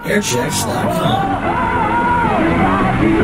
Airchecks.com.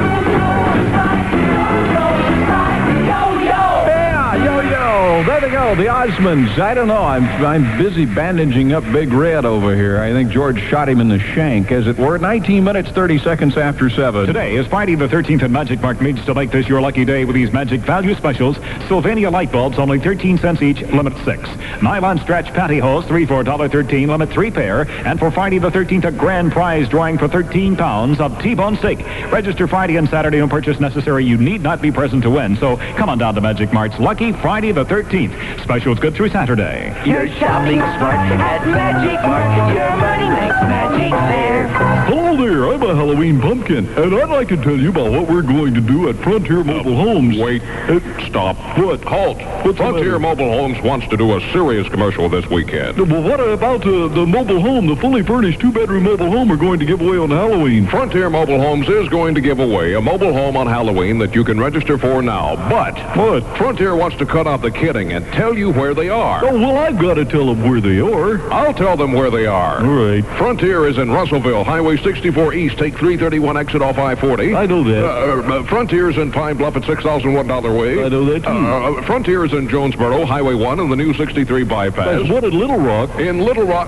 There they go, the Osmonds. I don't know. I'm busy bandaging up Big Red over here. I think George shot him in the shank, as it were. 19 minutes, 30 seconds after 7. Today is Friday the 13th, and Magic Mark needs to make this your lucky day with these Magic Value Specials. Sylvania light bulbs, only 13 cents each, limit 6. Nylon stretch pantyhose, 3 for $1.13, limit 3 pair. And for Friday the 13th, a grand prize drawing for 13 pounds of T-bone steak. Register Friday and Saturday and purchase necessary. You need not be present to win. So come on down to Magic Mart's Lucky Friday the 13th. Specials good through Saturday. You're shopping smart at Magic Mart. Your money makes magic there. Hello there, I'm a Halloween pumpkin, and I'd like to tell you about what we're going to do at Frontier Mobile Homes. Wait. Stop. What? Halt. Frontier Mobile Homes wants to do a serious commercial this weekend. Well, what about the mobile home, the fully furnished two-bedroom mobile home we're going to give away on Halloween? Frontier Mobile Homes is going to give away a mobile home on Halloween that you can register for now. But What? Frontier wants to cut out the kidding and tell you where they are. Oh, well, I've got to tell them where they are. I'll tell them where they are. All right. Frontier is in Russellville, Highway 64 East. Take 331 exit off I-40. I know that. Frontier's in Pine Bluff at $6,001 way. I know that, too. Frontier is in Jonesboro, Highway 1, and the new 63 bypass. What at Little Rock? In Little Rock,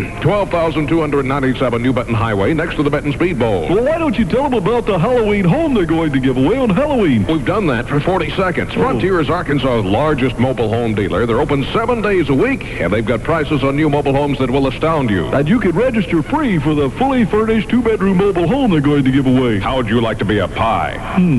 12,297 New Benton Highway, next to the Benton Speed Bowl. Well, why don't you tell them about the Halloween home they're going to give away on Halloween? We've done that for 40 seconds. Frontier is Arkansas's largest mobile home dealer. They're open 7 days a week, and they've got prices on new mobile homes that will astound you. And you can register free for the fully furnished two-bedroom mobile home they're going to give away. How would you like to be a pie?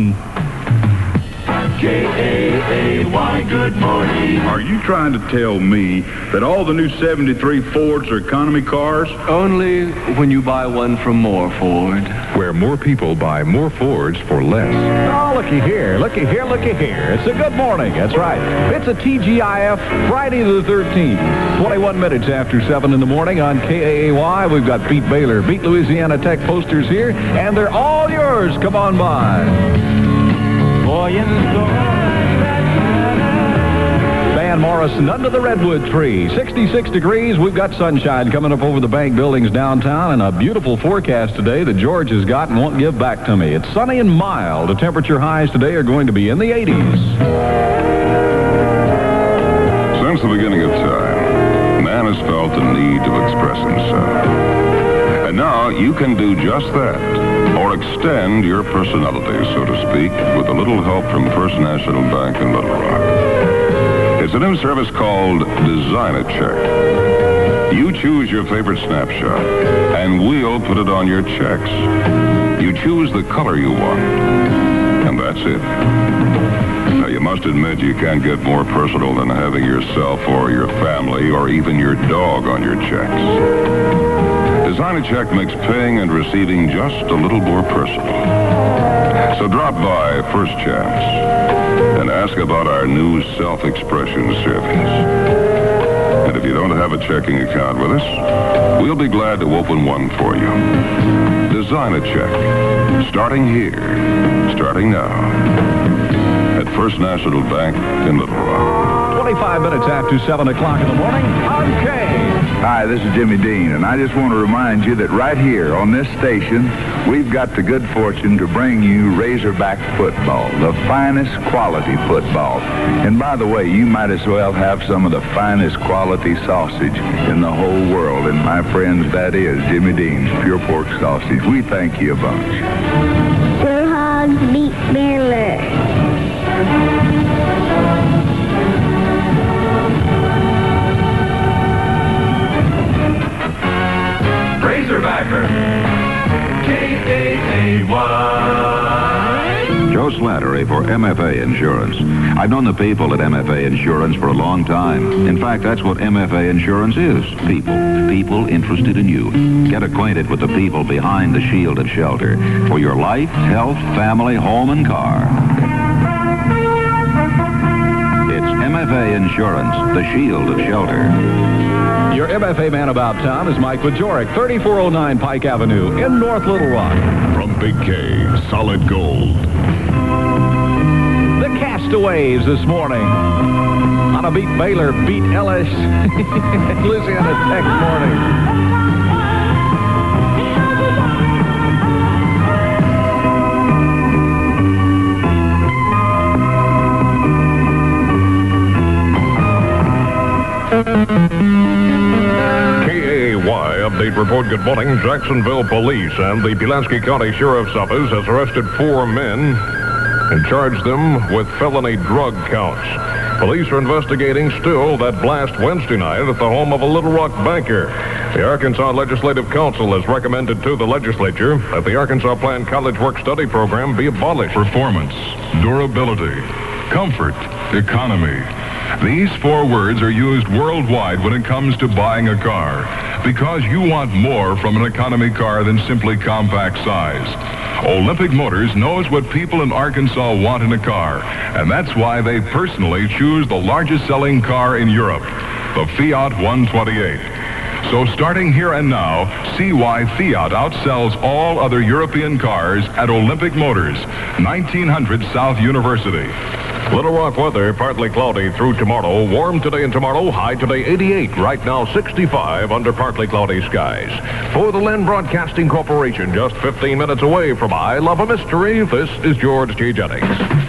K-A-A-Y, good morning. Are you trying to tell me that all the new 73 Fords are economy cars? Only when you buy one from More Ford. Where more people buy more Fords for less. Oh, looky here, looky here, looky here. It's a good morning, that's right. It's a TGIF Friday the 13th. 21 minutes after 7 in the morning on KAAY. We've got Pete Baylor, Beat Louisiana Tech posters here, and they're all yours. Come on by. Van Morrison under the redwood tree. 66 degrees. We've got sunshine coming up over the bank buildings downtown, and a beautiful forecast today that George has got and won't give back to me. It's sunny and mild. The temperature highs today are going to be in the 80s. Since the beginning of time, man has felt the need to express himself. And now you can do just that, or extend your personality, so to speak, with a little help from First National Bank in Little Rock. It's a new service called Design-A-Check. You choose your favorite snapshot, and we'll put it on your checks. You choose the color you want, and that's it. Now, you must admit you can't get more personal than having yourself or your family or even your dog on your checks. Design-A-Check makes paying and receiving just a little more personal. So drop by First Chance and ask about our new self-expression service. And if you don't have a checking account with us, we'll be glad to open one for you. Design-A-Check. Starting here. Starting now. At First National Bank in Little Rock. 25 minutes after 7 o'clock in the morning. Okay. Hi, this is Jimmy Dean, and I just want to remind you that right here on this station, we've got the good fortune to bring you Razorback football, the finest quality football. And by the way, you might as well have some of the finest quality sausage in the whole world. And my friends, that is Jimmy Dean's Pure Pork Sausage. We thank you a bunch. Go Hogs beat Baylor. Razorbacker. K-A-A-Y. Joe Slattery for MFA Insurance. I've known the people at MFA Insurance for a long time. In fact, that's what MFA Insurance is. People. People interested in you. Get acquainted with the people behind the shield of shelter for your life, health, family, home, and car. It's MFA Insurance, the shield of shelter. Your MFA man about town is Mike Bajorek, 3409 Pike Avenue in North Little Rock. From Big K, solid gold. The Castaways this morning. On a Beat Baylor, Beat Ellis, Louisiana Tech morning. report good morning. Jacksonville Police and the Pulaski County Sheriff's Office has arrested 4 men and charged them with felony drug counts. Police are investigating still that blast Wednesday night at the home of a Little Rock banker. The Arkansas Legislative Council has recommended to the legislature that the Arkansas Planned College Work-Study Program be abolished. Performance, durability, comfort, economy. These 4 words are used worldwide when it comes to buying a car, because you want more from an economy car than simply compact size. Olympic Motors knows what people in Arkansas want in a car, and that's why they personally choose the largest selling car in Europe, the Fiat 128. So starting here and now, see why Fiat outsells all other European cars at Olympic Motors, 1900 South University. Little Rock weather, partly cloudy through tomorrow. Warm today and tomorrow, high today 88. Right now 65 under partly cloudy skies. For the Lynn Broadcasting Corporation, just 15 minutes away from I Love a Mystery, this is George G. Jennings.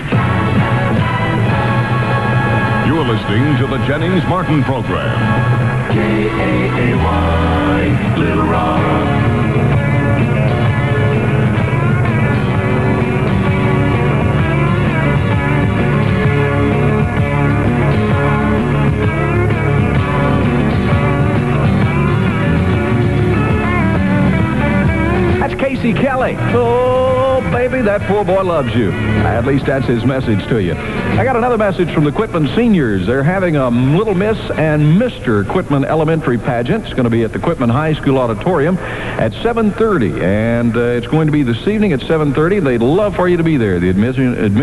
You're listening to the Jennings Martin Program. K-A-A-Y, Little Rock. Casey Kelly. Oh, baby, that poor boy loves you. At least that's his message to you. I got another message from the Quitman seniors. They're having a Little Miss and Mr. Quitman Elementary pageant. It's going to be at the Quitman High School Auditorium at 7:30, and it's going to be this evening at 7:30. They'd love for you to be there. The admission is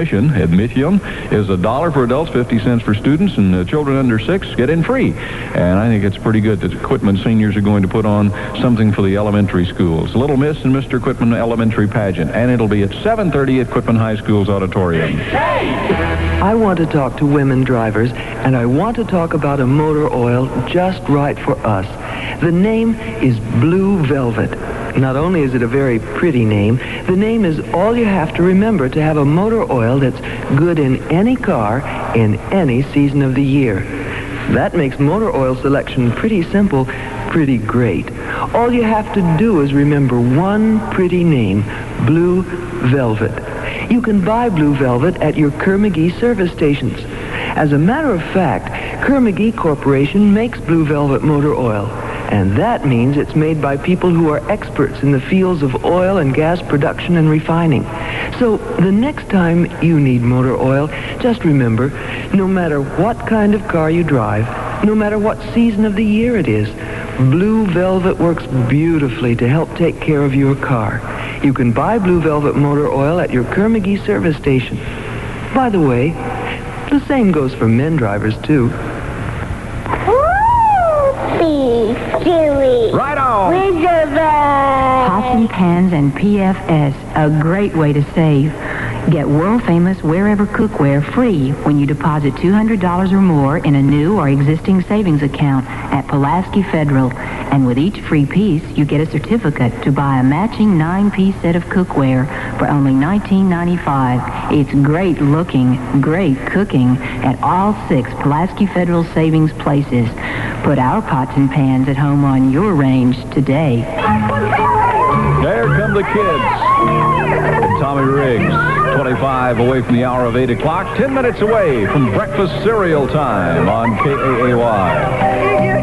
$1 for adults, 50 cents for students, and children under 6 get in free. And I think it's pretty good that the Quitman seniors are going to put on something for the elementary schools. Little Miss and Mr. Quitman Elementary pageant, and it'll be at 7:30 at Quitman High School's auditorium. I want to talk to women drivers, and I want to talk about a motor oil just right for us. The name is Blue Velvet. Not only is it a very pretty name, the name is all you have to remember to have a motor oil that's good in any car in any season of the year. That makes motor oil selection pretty simple, pretty great. All you have to do is remember one pretty name, Blue Velvet. You can buy Blue Velvet at your Kerr-McGee service stations. As a matter of fact, Kerr-McGee Corporation makes Blue Velvet motor oil, and that means it's made by people who are experts in the fields of oil and gas production and refining. So the next time you need motor oil, just remember, no matter what kind of car you drive, no matter what season of the year it is, Blue Velvet works beautifully to help take care of your car. You can buy Blue Velvet motor oil at your Kerr-McGee service station. By the way, the same goes for men drivers, too. Whoopee, Chewy. Right on. Pots and pans and PFS, a great way to save. Get world-famous Wherever Cookware free when you deposit $200 or more in a new or existing savings account at Pulaski Federal. And with each free piece, you get a certificate to buy a matching 9-piece set of cookware for only $19.95. It's great looking, great cooking at all 6 Pulaski Federal savings places. Put our pots and pans at home on your range today. There come the kids. And Tommy Riggs, 25 away from the hour of 8 o'clock, 10 minutes away from breakfast cereal time on KAAY.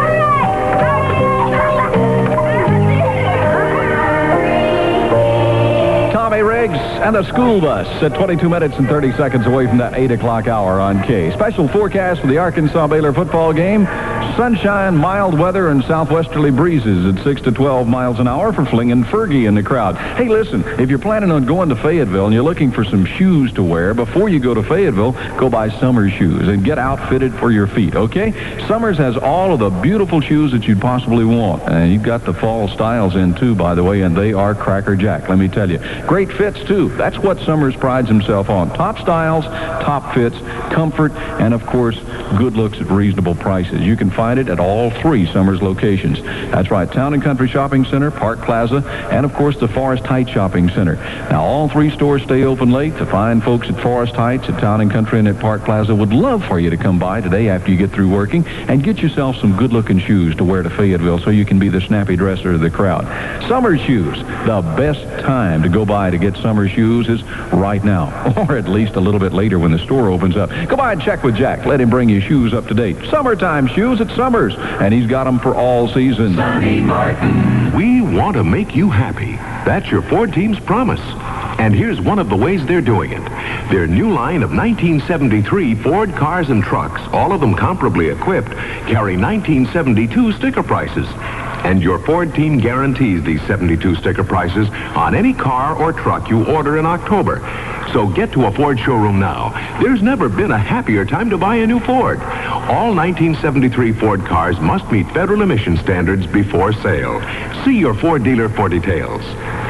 Tommy Riggs and a school bus at 22 minutes and 30 seconds away from that 8 o'clock hour on K. Special forecast for the Arkansas-Baylor football game. Sunshine, mild weather, and southwesterly breezes at 6 to 12 miles an hour for Fling and Fergie in the crowd. Hey, listen, if you're planning on going to Fayetteville and you're looking for some shoes to wear, before you go to Fayetteville, go buy Summers shoes and get outfitted for your feet, okay? Summers has all of the beautiful shoes that you'd possibly want. And you've got the fall styles in, too, by the way, and they are crackerjack, let me tell you. Great fits, too. That's what Summers prides himself on. Top styles, top fits, comfort, and, of course, good looks at reasonable prices. You can can find it at all 3 Summers locations. That's right, Town and Country Shopping Center, Park Plaza, and of course the Forest Heights Shopping Center. Now all 3 stores stay open late. The fine folks at Forest Heights, at Town and Country, and at Park Plaza would love for you to come by today after you get through working and get yourself some good-looking shoes to wear to Fayetteville so you can be the snappy dresser of the crowd. Summer shoes. The best time to go by to get summer shoes is right now, or at least a little bit later when the store opens up. Go by and check with Jack. Let him bring you shoes up to date. Summertime shoes at Summers, and he's got them for all seasons. Sonny Martin. We want to make you happy. That's your Ford team's promise. And here's one of the ways they're doing it. Their new line of 1973 Ford cars and trucks, all of them comparably equipped, carry 1972 sticker prices. And your Ford team guarantees these 72 sticker prices on any car or truck you order in October. So get to a Ford showroom now. There's never been a happier time to buy a new Ford. All 1973 Ford cars must meet federal emission standards before sale. See your Ford dealer for details.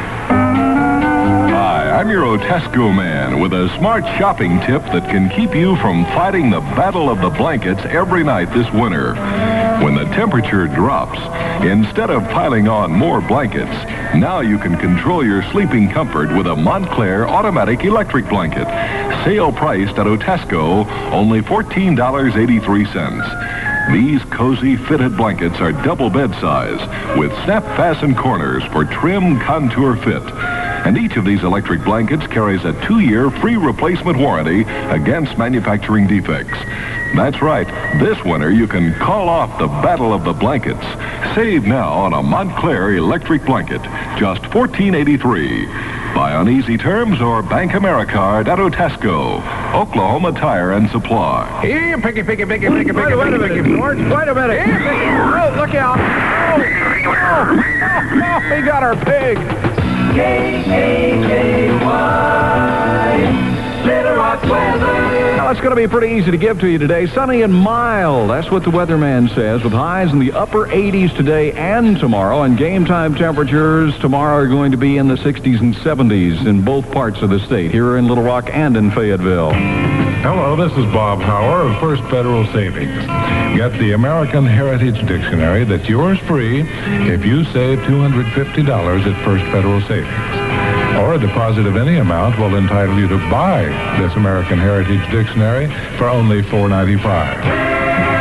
Hi, I'm your Otesco man with a smart shopping tip that can keep you from fighting the battle of the blankets every night this winter. When the temperature drops, instead of piling on more blankets, now you can control your sleeping comfort with a Montclair automatic electric blanket. Sale priced at Otesco, only $14.83. These cozy fitted blankets are double bed size with snap fasten corners for trim contour fit. And each of these electric blankets carries a 2-year free replacement warranty against manufacturing defects. That's right, this winter you can call off the battle of the blankets. Save now on a Montclair electric blanket, just $14.83. Buy on easy terms or Bank Americard at Otesco, Oklahoma Tire and Supply. Here, picky. Wait a minute, George. Wait a minute. Here, picky. Oh, look out. Oh, we got our pig. K-A-K-Y, Little Rock's weather. Now, it's going to be pretty easy to give to you today. Sunny and mild. That's what the weatherman says, with highs in the upper 80s today and tomorrow. And game time temperatures tomorrow are going to be in the 60s and 70s in both parts of the state, here in Little Rock and in Fayetteville. Hello, this is Bob Hauer of First Federal Savings. Get the American Heritage Dictionary that's yours free if you save $250 at First Federal Savings. Or a deposit of any amount will entitle you to buy this American Heritage Dictionary for only $4.95.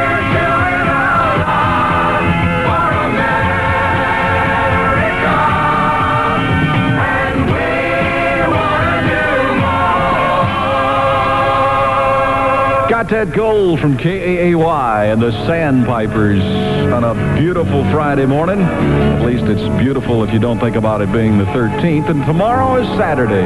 Got Ted Cole from KAAY and the Sandpipers on a beautiful Friday morning. At least it's beautiful if you don't think about it being the 13th. And tomorrow is Saturday.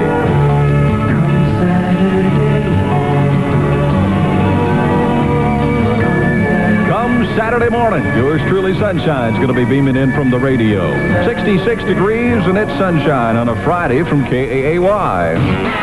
Come Saturday morning, yours truly, Sunshine's going to be beaming in from the radio. 66 degrees and it's sunshine on a Friday from KAAY.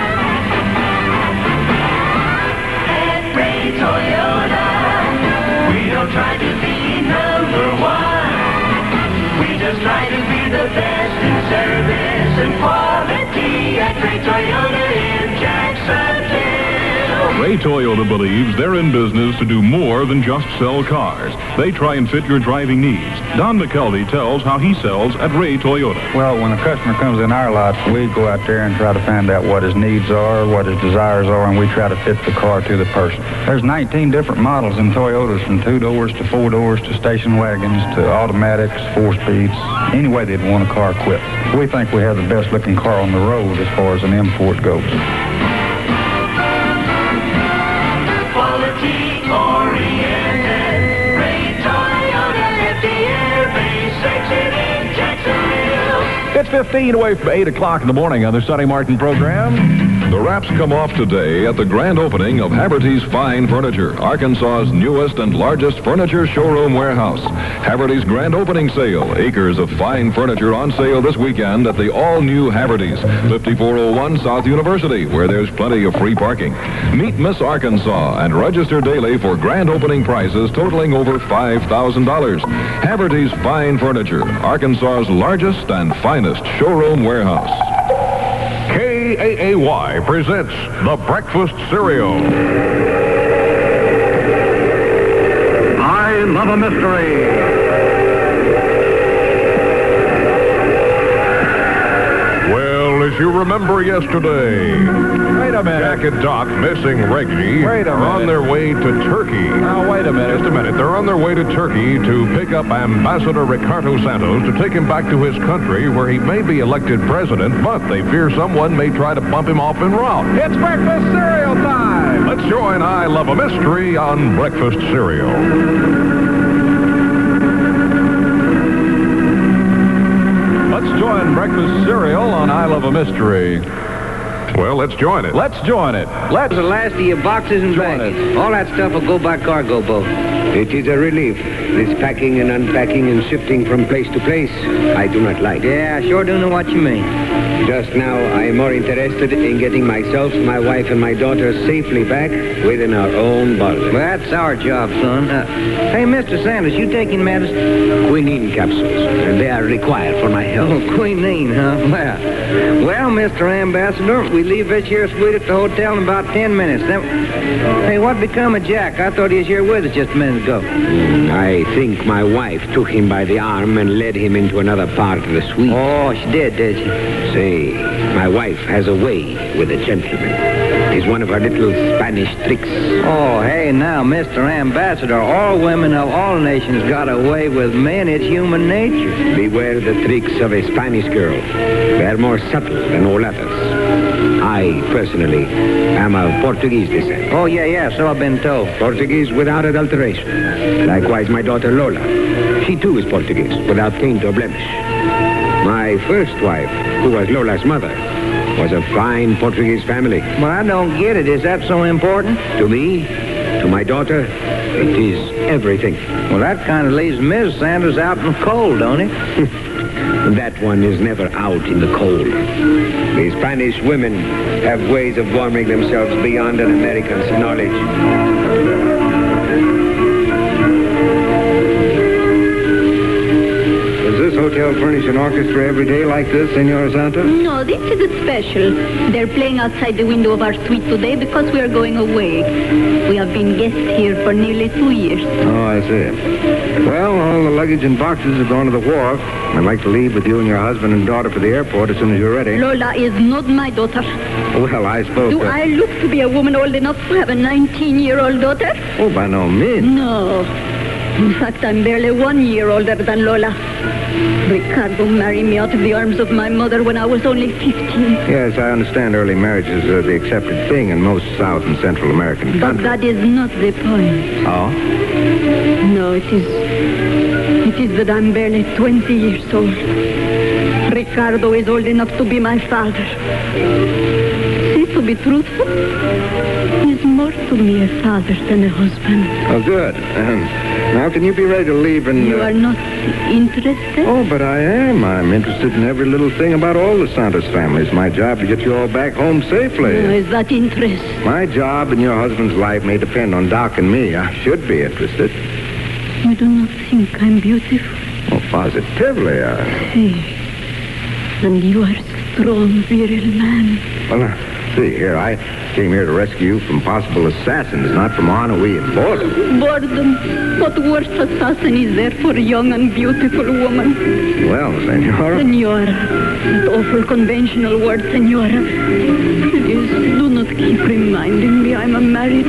Toyota, we don't try to be number one. We just try to be the best in service and quality at Ray Toyota in Jacksonville. Ray Toyota believes they're in business to do more than just sell cars. They try and fit your driving needs. Don McKelvey tells how he sells at Ray Toyota. Well, when a customer comes in our lot, we go out there and try to find out what his needs are, what his desires are, and we try to fit the car to the person. There's 19 different models in Toyotas, from 2 doors to 4 doors to station wagons to automatics, 4-speeds, any way they'd want a car equipped. We think we have the best looking car on the road as far as an import goes. It's 15 away from 8 o'clock in the morning on the Sonny Martin program. The wraps come off today at the grand opening of Haverty's Fine Furniture, Arkansas's newest and largest furniture showroom warehouse. Haverty's grand opening sale. Acres of fine furniture on sale this weekend at the all-new Haverty's, 5401 South University, where there's plenty of free parking. Meet Miss Arkansas and register daily for grand opening prices totaling over $5,000. Haverty's Fine Furniture, Arkansas's largest and finest showroom warehouse. KAAY presents the Breakfast Cereal. I Love a Mystery. Well, as you remember yesterday, Wait a minute. Jack and Doc, missing Reggie, Wait a are on minute. their way to Turkey. Now, wait a minute. Just a minute. They're on their way to Turkey to pick up Ambassador Ricardo Santos to take him back to his country where he may be elected president, but they fear someone may try to bump him off en route. It's breakfast cereal time. Let's join I Love a Mystery on Breakfast Cereal. Let's join breakfast cereal on I Love a Mystery. Well, let's join it. Let's join it. Let's The last of your boxes and baggage. All that stuff will go by cargo boat. It is a relief. This packing and unpacking and shifting from place to place, I do not like. Yeah, I sure do know what you mean. Just now, I am more interested in getting myself, my wife, and my daughter safely back within our own borders. Well, that's our job, son. Hey, Mr. Sanders, you taking medicine? Quinine capsules. They are required for my health. Oh, quinine, huh? Well, Mr. Ambassador, we leave this here suite at the hotel in about 10 minutes. Then, hey, what become of Jack? I thought he was here with us just a minute ago. I think my wife took him by the arm and led him into another part of the suite. Oh, she did she? Say, my wife has a way with a gentleman. It's one of her little Spanish tricks. Oh, hey, now, Mr. Ambassador, all women of all nations got away with men. It's human nature. Beware the tricks of a Spanish girl. They're more subtle than all others. I, personally, am of Portuguese descent. Oh, yeah, so I've been told. Portuguese without adulteration. Likewise, my daughter Lola. She, too, is Portuguese, without taint or blemish. My first wife, who was Lola's mother, was a fine Portuguese family. Well, I don't get it. Is that so important? To me, to my daughter, it is everything. Well, that kind of leaves Miss Sanders out in the cold, don't it? That one is never out in the cold. The Spanish women have ways of warming themselves beyond an American's knowledge. Does this hotel furnish an orchestra every day like this, Senora Santos? No, this is a special. They're playing outside the window of our suite today because we are going away. We have been guests here for nearly 2 years. Oh, I see. Well, all the luggage and boxes have gone to the wharf. I'd like to leave with you and your husband and daughter for the airport as soon as you're ready. Lola is not my daughter. Well, I suppose... Do I look to be a woman old enough to have a 19-year-old daughter? Oh, by no means. No. In fact, I'm barely 1 year older than Lola. Ricardo married me out of the arms of my mother when I was only 15. Yes, I understand early marriages are the accepted thing in most South and Central American But countries. that is not the point. Oh? No, it is that I'm barely 20 years old. Ricardo is old enough to be my father. See, to be truthful, he is more to me a father than a husband. Oh, good. Now, can you be ready to leave and... You are not interested? Oh, but I am. I'm interested in every little thing about all the Santos families. My job to get you all back home safely. Is that interest? My job and your husband's life may depend on Doc and me. I should be interested. You do not think I'm beautiful? Oh, positively. Hey, and you are a strong, virile man. Well, see, here, I came here to rescue you from possible assassins, not from ennui and boredom. Boredom? What worse assassin is there for a young and beautiful woman? Well, Senora... Senora. That awful conventional word, Senora. Please, do not keep reminding me I'm a married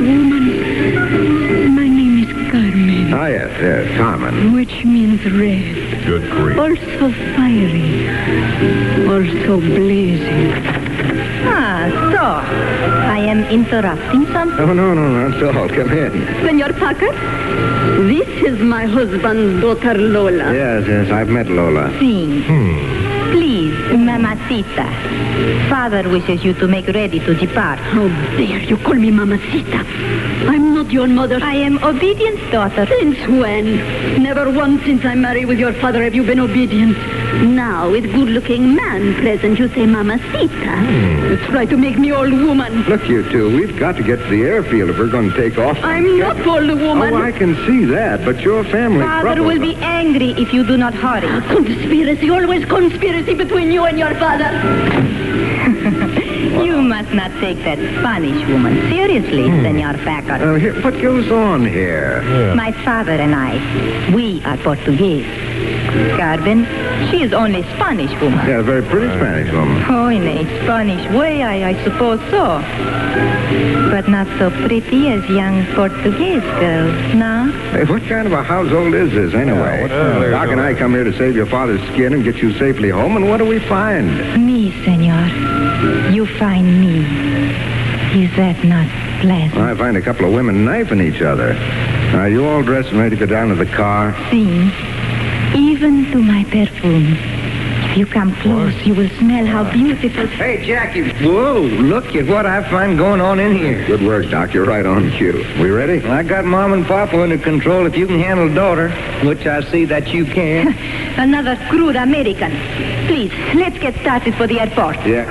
woman. My name is Carmen. Ah, yes, Carmen. Which means red. Good grief. Also fiery. Also blazing. So, I am interrupting something? Oh, no, not at all. Come in. Senor Packer, this is my husband's daughter, Lola. Yes, I've met Lola. Sing. Please, mamacita. Father wishes you to make ready to depart. How dare you call me mamacita? I'm not your mother. I am obedient, daughter. Since when? Never once since I married with your father have you been obedient. Now, with good-looking man present, you say mamacita. You try to make me old woman. Look, you two, we've got to get to the airfield if we're going to take off. I'm not old woman. Oh, I can see that, but your family... Father will be angry if you do not hurry. Conspiracy, always conspiracy between you and your father. You must not take that Spanish woman seriously, Senor Packard. Here, what goes on here? My father and I, we are Portuguese. Carmen, she is only Spanish woman. Yeah, a very pretty Spanish woman. Oh, in a Spanish way, I suppose so. But not so pretty as young Portuguese girls, no? Hey, what kind of a household is this, anyway? Doc and I come here to save your father's skin and get you safely home, and what do we find? Me, senor. You find me. Is that not pleasant? I find a couple of women knifing each other. Are you all dressed and ready to go down to the car? See, even to my perfume. If you come close, you will smell how beautiful... Hey, Jackie. Whoa, look at what I find going on in here. Good work, Doc. You're right on cue. We ready? I got Mom and Papa under control if you can handle daughter, which I see that you can. Another crude American. Please, let's get started for the airport. Yeah.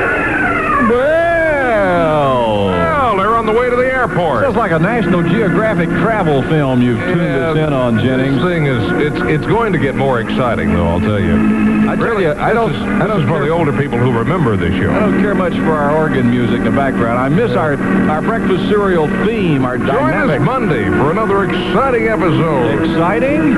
Well, they're on the way to the airport. Sounds like a National Geographic travel film you've tuned us in on, Jennings. This thing is, it's going to get more exciting, though, I'll tell you. I tell you, This is for the older people who remember this show. I don't care much for our organ music in the background. I miss our breakfast cereal theme, our dynamic. Join us Monday for another exciting episode. Exciting?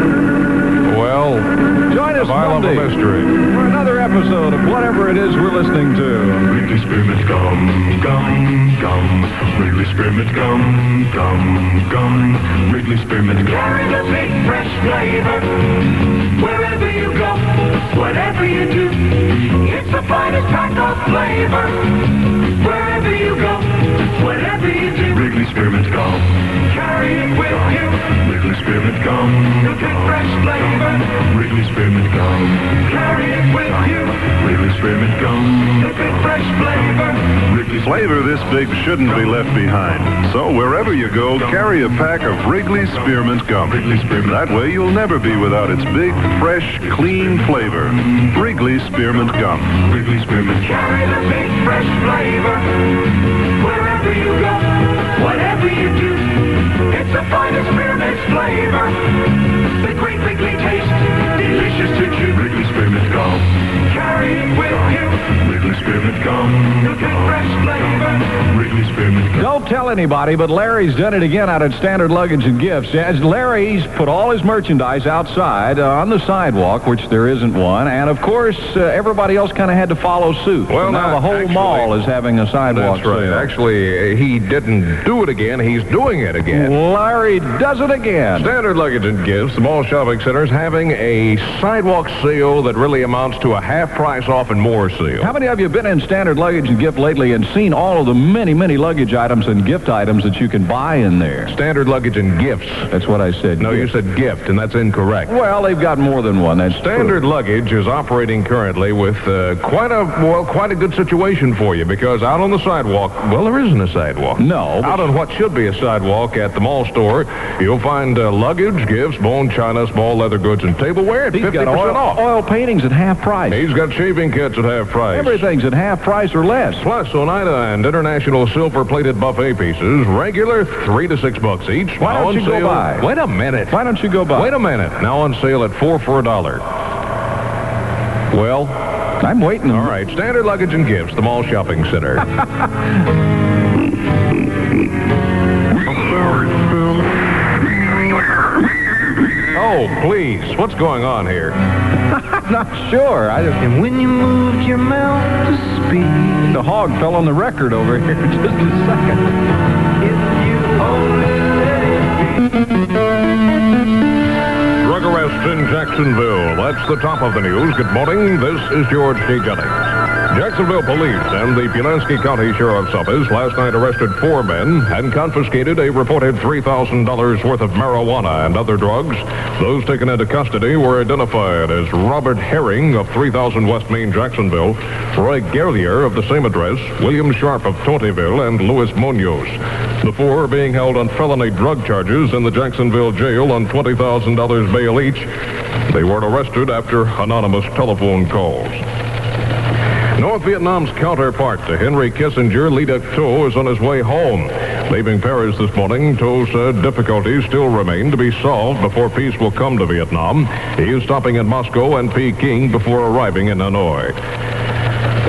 Well, join us Monday mystery. for another episode of whatever it is we're listening to. Wrigley Spearmint gum, gum, gum. Wrigley Spearmint gum, gum, gum. Wrigley Spearmint gum. Carry the big fresh flavor wherever you go, whatever you do. It's the finest pack of flavor wherever you go, whatever you do. Wrigley Spearmint gum. Carry it with you. Wrigley Spearmint gum. The big fresh flavor. Wrigley Spearmint gum. Carry it with you. Wrigley Spearmint gum. The big fresh flavor. Flavor this big shouldn't be left behind. So wherever you go, carry a pack of Wrigley Spearmint gum. That way you'll never be without its big, fresh, clean flavor. Wrigley Spearmint gum. Wrigley Spearmint. Carry the big fresh flavor wherever you go, whatever you do. It's the finest spearmint flavor. The great Wrigley taste, delicious to chew. Wrigley Spearmint gum. Carry it with you. Wrigley Spearmint gum. The big fresh flavor. Wrigley Spearmint gum. Don't tell anybody, but Larry's done it again out at Standard Luggage and Gifts. As Larry's put all his merchandise outside on the sidewalk, which there isn't one, and of course everybody else kind of had to follow suit. Well, now the whole mall is having a sidewalk That's right. sale. Actually, he didn't do it again. He's doing it again. Larry does it again. Standard Luggage and Gifts, the mall shopping center, is having a sidewalk sale that really amounts to a half price off and more sale. How many of you have been in Standard Luggage and Gift lately and seen all of the many, many luggage items and gift items that you can buy in there? Standard Luggage and Gifts. That's what I said. No, you said gift, and that's incorrect. Well, they've got more than one. That's Standard true. Luggage is operating currently with quite a good situation for you, because out on the sidewalk, well, there isn't a sidewalk. No. Out on what should be a sidewalk at the mall store, you'll find luggage, gifts, bone china, small leather goods, and tableware at 50% off. Oil paintings at half price. He's got shaving kits at half price. Everything's at half price or less. Plus, Oneida and International silver-plated buffet pieces, regular $3 to $6 each. Why don't you go by? Wait a minute. Why don't you go by? Wait a minute. Now on sale at $4 for $1. Well, I'm waiting. All right. Standard Luggage and Gifts, the mall shopping center. Oh, please. What's going on here? I'm not sure. And when you moved your mouth to speak, the hog fell on the record over here. Just a second. If you only let it be. Drug arrest in Jacksonville. That's the top of the news. Good morning. This is George D. Jennings. Jacksonville police and the Pulaski County Sheriff's Office last night arrested 4 men and confiscated a reported $3,000 worth of marijuana and other drugs. Those taken into custody were identified as Robert Herring of 3000 West Main, Jacksonville, Roy Guerlier of the same address, William Sharp of Tortyville, and Louis Munoz. The 4 are being held on felony drug charges in the Jacksonville jail on $20,000 bail each. They were arrested after anonymous telephone calls. North Vietnam's counterpart to Henry Kissinger, Lee Duc-Tho, is on his way home. Leaving Paris this morning, Tho said difficulties still remain to be solved before peace will come to Vietnam. He is stopping in Moscow and Peking before arriving in Hanoi.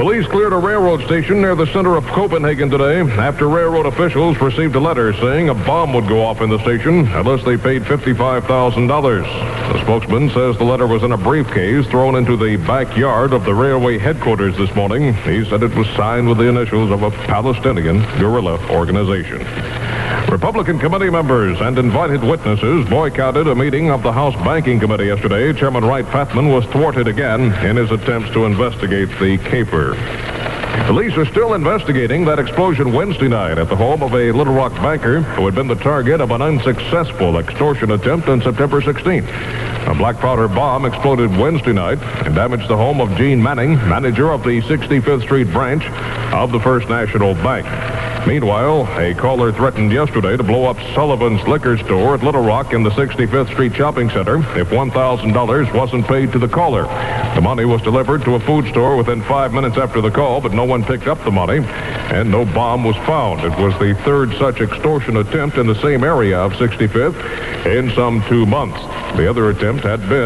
Police cleared a railroad station near the center of Copenhagen today after railroad officials received a letter saying a bomb would go off in the station unless they paid $55,000. The spokesman says the letter was in a briefcase thrown into the backyard of the railway headquarters this morning. He said it was signed with the initials of a Palestinian guerrilla organization. Republican committee members and invited witnesses boycotted a meeting of the House Banking Committee yesterday. Chairman Wright Patman was thwarted again in his attempts to investigate the caper. Police are still investigating that explosion Wednesday night at the home of a Little Rock banker who had been the target of an unsuccessful extortion attempt on September 16th. A black powder bomb exploded Wednesday night and damaged the home of Gene Manning, manager of the 65th Street branch of the First National Bank. Meanwhile, a caller threatened yesterday to blow up Sullivan's liquor store at Little Rock in the 65th Street Shopping Center if $1,000 wasn't paid to the caller. The money was delivered to a food store within 5 minutes after the call, but no one picked up the money, and no bomb was found. It was the third such extortion attempt in the same area of 65th in some 2 months. One of the other attempts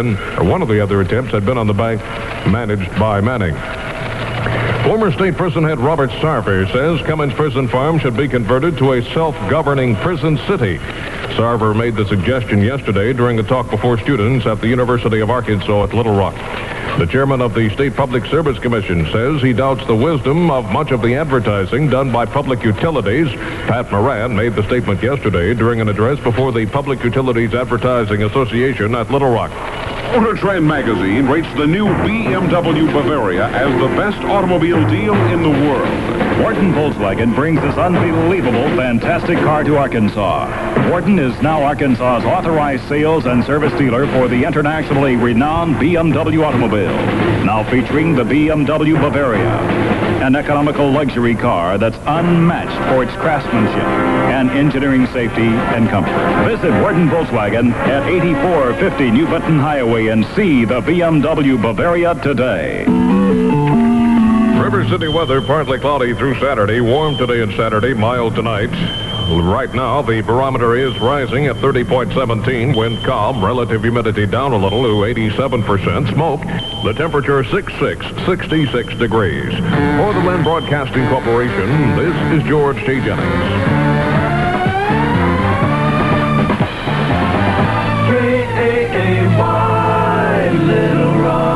had been on the bank managed by Manning. Former state prison head Robert Sarver says Cummins Prison Farm should be converted to a self-governing prison city. Sarver made the suggestion yesterday during a talk before students at the University of Arkansas at Little Rock. The chairman of the State Public Service Commission says he doubts the wisdom of much of the advertising done by public utilities. Pat Moran made the statement yesterday during an address before the Public Utilities Advertising Association at Little Rock. Motor Trend magazine rates the new BMW Bavaria as the best automobile deal in the world. Wharton Volkswagen brings this unbelievable, fantastic car to Arkansas. Wharton is now Arkansas's authorized sales and service dealer for the internationally renowned BMW automobile. Now featuring the BMW Bavaria, an economical luxury car that's unmatched for its craftsmanship and engineering safety and comfort. Visit Wharton Volkswagen at 8450 New Benton Highway and see the BMW Bavaria today. River City weather, partly cloudy through Saturday. Warm today and Saturday, mild tonight. Right now, the barometer is rising at 30.17. Wind calm, relative humidity down a little to 87%. Smoke, the temperature 66 degrees. For the Lynn Broadcasting Corporation, this is George T. Jennings. K-A-A-Y, Little Rock.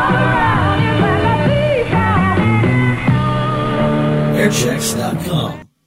Airchecks.com.